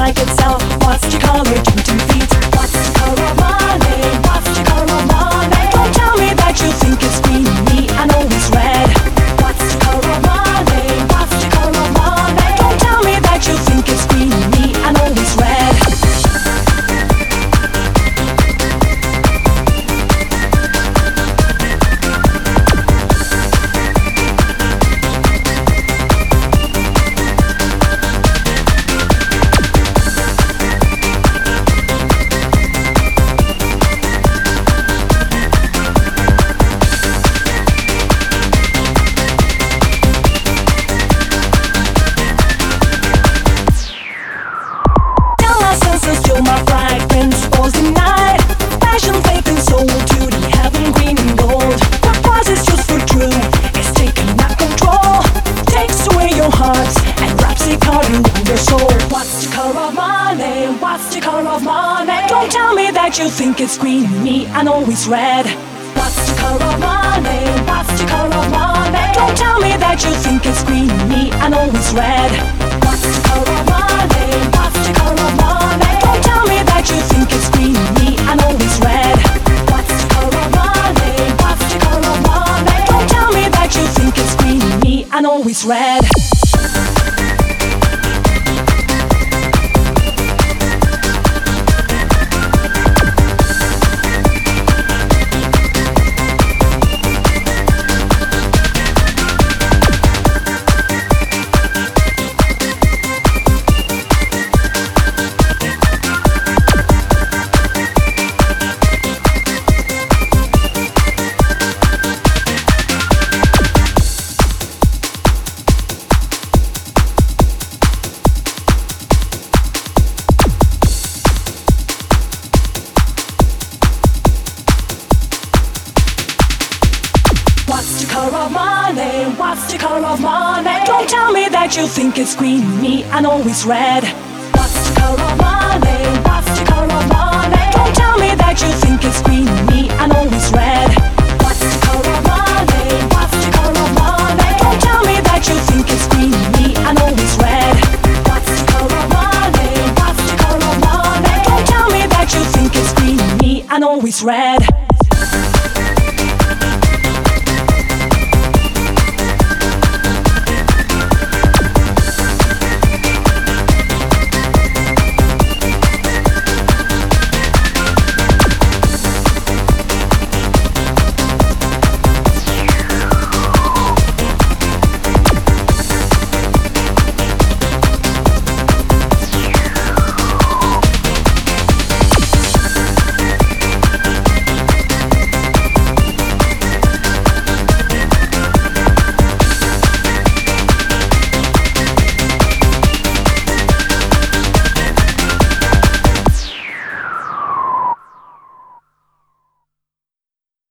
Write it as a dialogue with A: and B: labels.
A: like itself. What's the color? 22 feet. What's the color of money? What's the color of money? Don't tell me that you think it's green. Me, I know it's red. What's the color of money? What's the color of money? Don't tell me that you think it's green. Me, I know it's red. Still my fragrance was denied. Passion, faith and soul to the heaven, green and gold. What was is just for true, it's taking that control. Takes away your heart and wraps it around your soul. What's the color of money? What's the color of money? Don't tell me that you think it's green. Me, I know it's red. What's the color of money? What's the color of money? Don't tell me that you think it's green. Me, I know it's red. What's the color of money? What's the color of money? Don't tell me that you think it's green. Me, I know it's red. What's the color of money? What's the color of money? Don't tell me that you think it's green. Me, I know it's red. What's the color of money? What's the color of money? Don't tell me that you think it's green. Me, I know it's red. What's the color of money? What's the color of money? Don't tell me that you think it's green. Me, I know it's red. What's the color of money? What's the color of money? Don't tell me that you think it's green. Me, I know it's red. What's the color of money? What's the color of money? Don't tell me that you think it's green. Me, I know it's red.